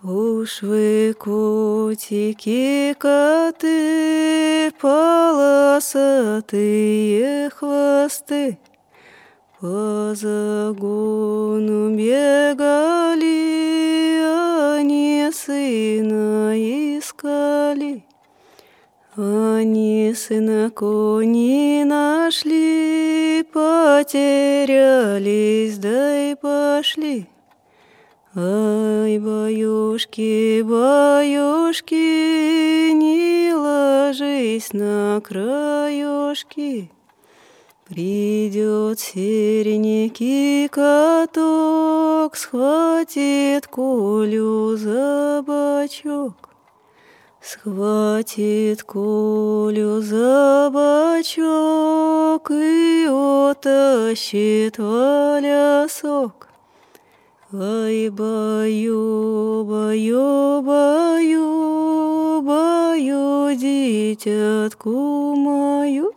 Уж вы, котики, коты, полосатые хвосты, по загону бегали, они сына искали. Они сына кони нашли, потерялись, да и пошли. Ай, баюшки, баюшки, не ложись на краюшки. Придет серенький каток, схватит Колю за бочок. Схватит Колю за бочок и утащит в лесок. Ай, баю, баю, баю, баю, дитятку мою.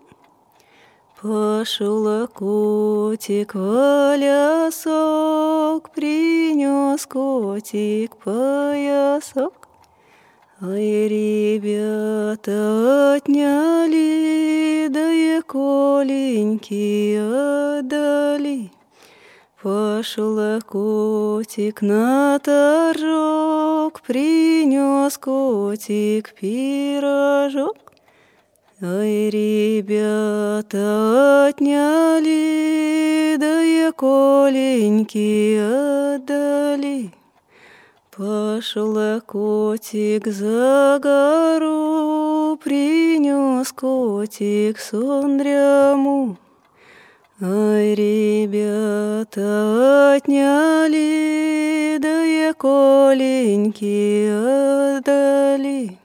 Пошел котик в лесок, принес котик поясок. Ай, ребята отняли, да и Коленьки отдали. Пошел котик на торжок, принес котик пирожок. Ай, ребята отняли, да и Коленьки отдали. Пошел котик за гору, принес котик сондряму. Ай, ребята отняли, да и Коленьки отдали.